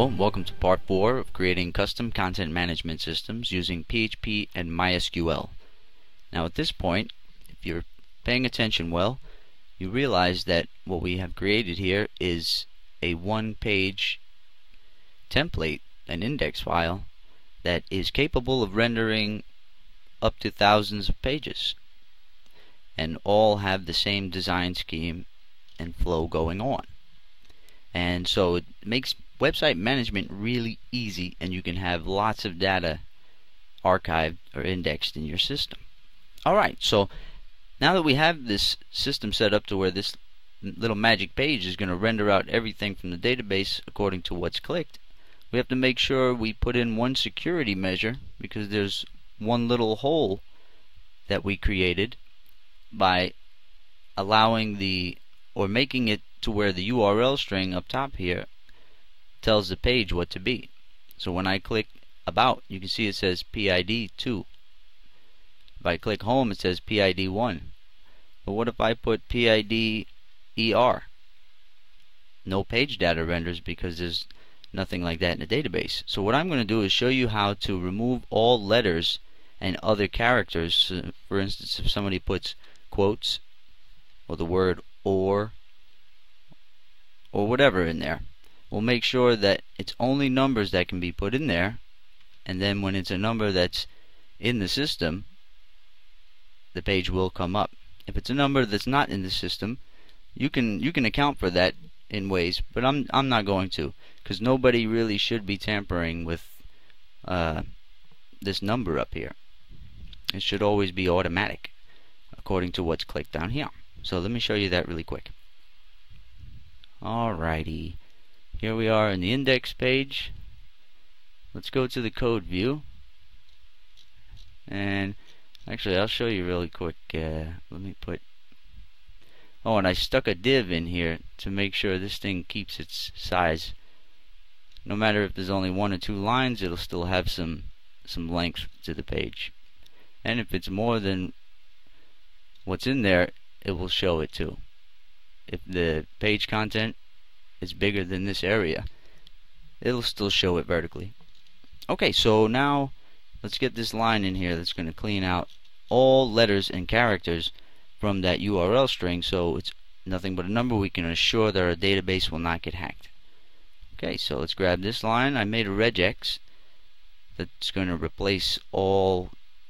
Hello, welcome to part 4 of creating custom content management systems using PHP and MySQL. Now at this point, if you're paying attention well, you realize that what we have created here is a one-page template, an index file, that is capable of rendering up to thousands of pages, and all have the same design scheme and flow going on. And so it makes website management really easy, and you can have lots of data archived or indexed in your system. Alright, so now that we have this system set up to where this little magic page is going to render out everything from the database according to what's clicked, we have to make sure we put in one security measure, because there's one little hole that we created by allowing or making it to where the URL string up top here tells the page what to be. So when I click about, you can see it says PID 2. If I click home, it says PID 1. But what if I put PID ER? No page data renders because there's nothing like that in the database. So what I'm going to do is show you how to remove all letters and other characters. So for instance, if somebody puts quotes or the word or whatever in there, we'll make sure that it's only numbers that can be put in there, and then when it's a number that's in the system, the page will come up. If it's a number that's not in the system, you can account for that in ways, but I'm not going to, because nobody really should be tampering with this number up here. It should always be automatic according to what's clicked down here. So let me show you that really quick. Alrighty, here we are in the index page. Let's go to the code view, and actually I'll show you really quick. Let me put, oh, and I stuck a div in here to make sure this thing keeps its size. No matter if there's only 1 or 2 lines, it'll still have some length to the page, and if it's more than what's in there, it will show it too. If the page content is bigger than this area, it'll still show it vertically. Okay, so now let's get this line in here that's going to clean out all letters and characters from that URL string, so it's nothing but a number. We can assure that our database will not get hacked. Okay, so let's grab this line. I made a regex that's going to replace all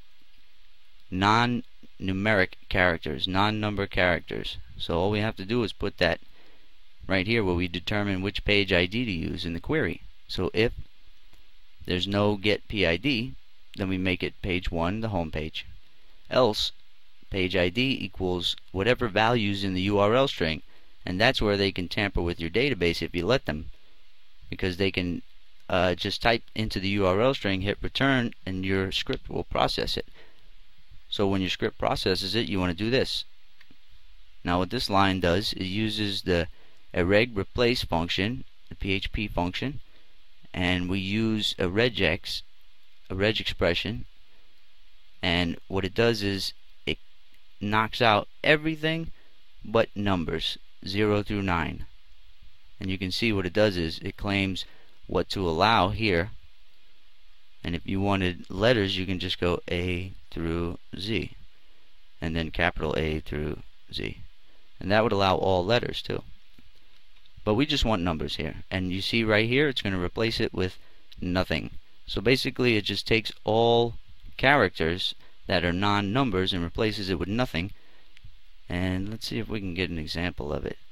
non-numeric characters, non-number characters. So all we have to do is put that right here where we determine which page ID to use in the query. So if there's no get PID, then we make it page 1, the home page. Else, page ID equals whatever values in the URL string, and that's where they can tamper with your database if you let them, because they can just type into the URL string, hit return, and your script will process it. So when your script processes it, you want to do this. Now what this line does, it uses the areg replace function, the PHP function, and we use a regex, a reg expression, and what it does is it knocks out everything but numbers 0 through 9. And you can see what it does is it claims what to allow here, and if you wanted letters, you can just go A through Z, and then capital A through Z, and that would allow all letters too. But we just want numbers here, and you see right here it's going to replace it with nothing. So basically it just takes all characters that are non-numbers and replaces it with nothing. And let's see if we can get an example of it.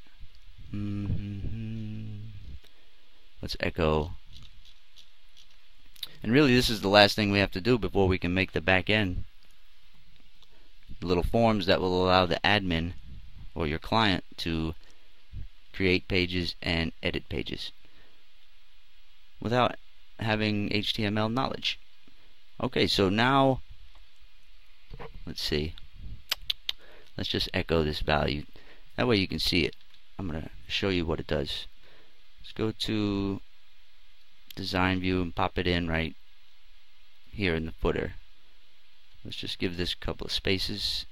Let's echo. And really this is the last thing we have to do before we can make the back end little forms that will allow the admin or your client to create pages and edit pages without having HTML knowledge. Okay, so now let's see. Let's just echo this value. That way you can see it. I'm going to show you what it does. Let's go to design view and pop it in right here in the footer. Let's just give this a couple of spaces,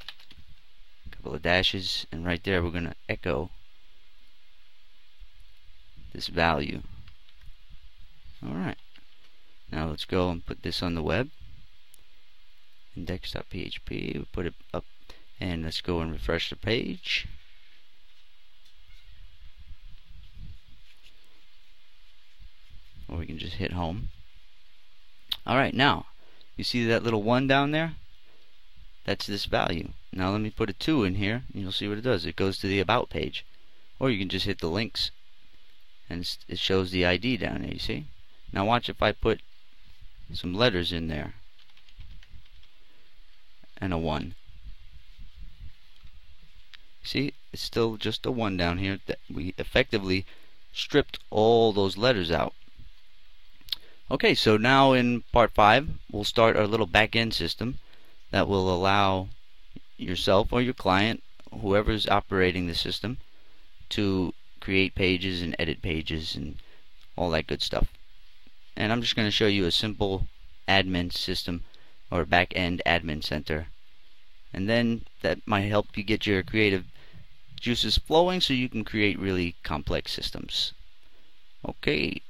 a couple of dashes, and right there we're going to echo this value. Alright, now let's go and put this on the web. Index.php, we put it up, and let's go and refresh the page. Or we can just hit home. Alright, now you see that little 1 down there? That's this value. Now let me put a 2 in here, and you'll see what it does. It goes to the About page. Or you can just hit the links, and it shows the ID down there, you see? Now watch if I put some letters in there, and a 1. See, it's still just a 1 down here. That we effectively stripped all those letters out. Okay, so now in part 5, we'll start our little back-end system that will allow yourself or your client, whoever's operating the system, to create pages and edit pages and all that good stuff. And I'm just going to show you a simple admin system or back-end admin center. And then that might help you get your creative juices flowing so you can create really complex systems. Okay.